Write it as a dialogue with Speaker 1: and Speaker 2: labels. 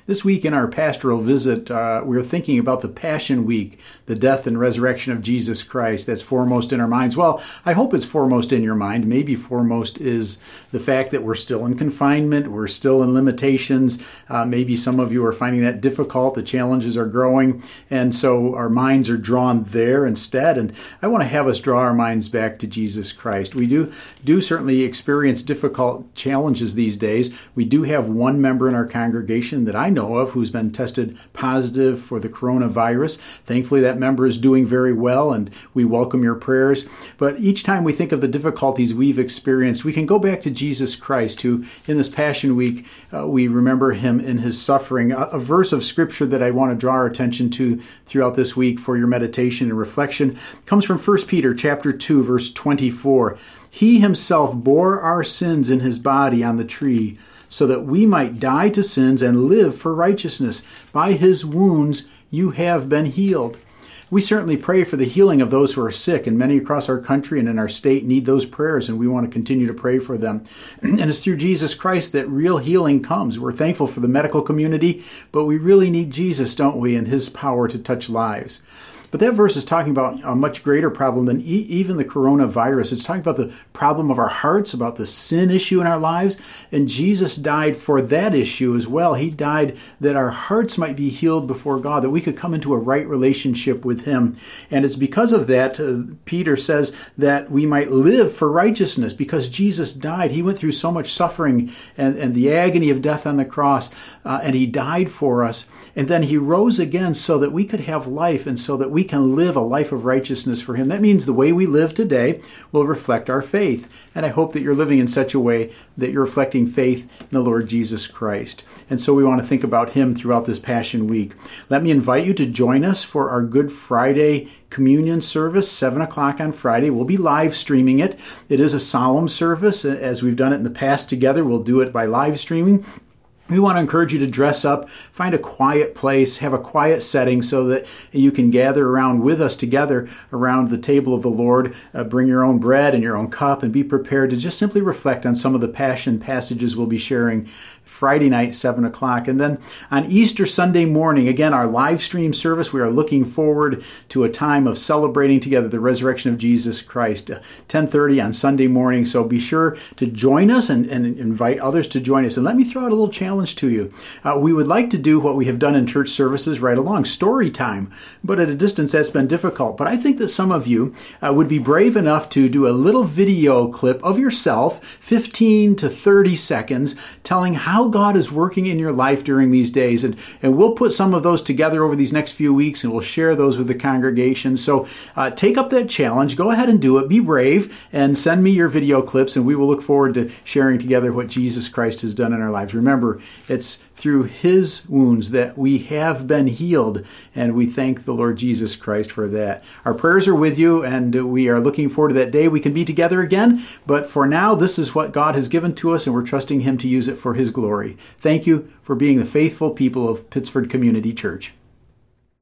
Speaker 1: This week in our pastoral visit, we're thinking about the Passion Week, the death and resurrection of Jesus Christ. That's foremost in our minds. Well, I hope it's foremost in your mind. Maybe foremost is the fact that we're still in confinement, we're still in limitations. Maybe some of you are finding that difficult. The challenges are growing, and so our minds are drawn there instead. And I want to have us draw our minds back to Jesus Christ. We do certainly experience difficult challenges these days. We do have one member in our congregation that I know of who's been tested positive for the coronavirus. Thankfully, that member is doing very well, and we welcome your prayers. But each time we think of the difficulties we've experienced, we can go back to Jesus Christ, who in this Passion Week, we remember him in his suffering. A verse of Scripture that I want to draw our attention to throughout this week for your meditation and reflection comes from 1 Peter chapter 2, verse 24. He himself bore our sins in his body on the tree, so that we might die to sins and live for righteousness. By his wounds you have been healed. We certainly pray for the healing of those who are sick, and many across our country and in our state need those prayers, and we want to continue to pray for them. And it's through Jesus Christ that real healing comes. We're thankful for the medical community, but we really need Jesus, don't we, and his power to touch lives. But that verse is talking about a much greater problem than even the coronavirus. It's talking about the problem of our hearts, about the sin issue in our lives. And Jesus died for that issue as well. He died that our hearts might be healed before God, that we could come into a right relationship with him. And it's because of that, Peter says, that we might live for righteousness. Because Jesus died, he went through so much suffering and the agony of death on the cross, and he died for us. And then he rose again so that we could have life and so that we can live a life of righteousness for him. That means the way we live today will reflect our faith. And I hope that you're living in such a way that you're reflecting faith in the Lord Jesus Christ. And so we want to think about him throughout this Passion Week. Let me invite you to join us for our Good Friday communion service, 7 o'clock on Friday. We'll be live streaming it. It is a solemn service. As we've done it in the past together, we'll do it by live streaming. We want to encourage you to dress up, find a quiet place, have a quiet setting so that you can gather around with us together around the table of the Lord. Bring your own bread and your own cup and be prepared to just simply reflect on some of the passion passages we'll be sharing Friday night, 7 o'clock. And then on Easter Sunday morning, again, our live stream service, we are looking forward to a time of celebrating together the resurrection of Jesus Christ, 10:30 on Sunday morning. So be sure to join us and invite others to join us. And let me throw out a little challenge to you. We would like to do what we have done in church services right along, story time. But at a distance, that's been difficult. But I think that some of you would be brave enough to do a little video clip of yourself, 15 to 30 seconds, telling how God is working in your life during these days. And we'll put some of those together over these next few weeks, and we'll share those with the congregation. So take up that challenge. Go ahead and do it. Be brave and send me your video clips, and we will look forward to sharing together what Jesus Christ has done in our lives. Remember, it's through his wounds that we have been healed, and we thank the Lord Jesus Christ for that. Our prayers are with you, and we are looking forward to that day we can be together again. But for now, this is what God has given to us, and we're trusting him to use it for his glory. Thank you for being the faithful people of Pittsford Community Church.